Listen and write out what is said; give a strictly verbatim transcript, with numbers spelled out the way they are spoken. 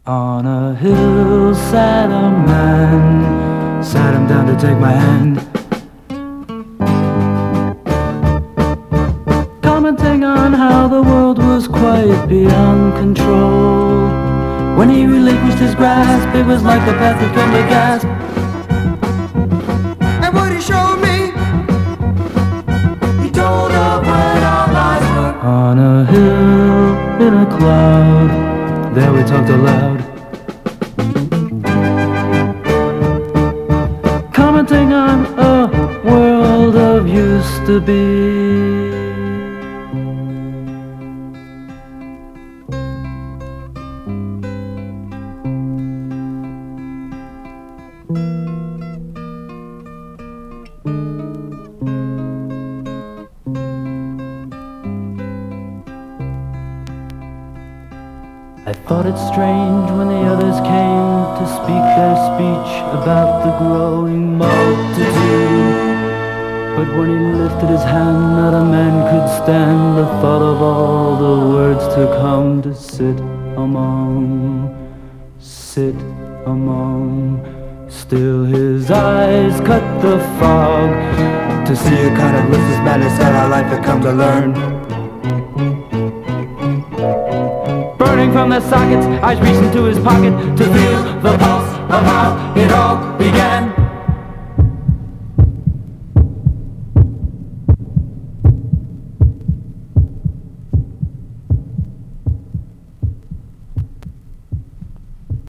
On a hill sat a man, sat him down to take my hand, commenting on how the world was quite beyond control. When he relinquished his grasp, it was like the path that came to gasp. And what he showed me, he told of when our lives were on a hill in a cloud. There we talked aloud, commenting on a world of used to be. I thought it strange when the others came to speak their speech about the growing multitude. But when he lifted his hand, not a man could stand the thought of all the words to come, to sit among, sit among. Still his eyes cut the fog, to see a kind of listless madness that our life had come to learn. Burning from their sockets, eyes reaching to his pocket to feel the pulse of how it all began.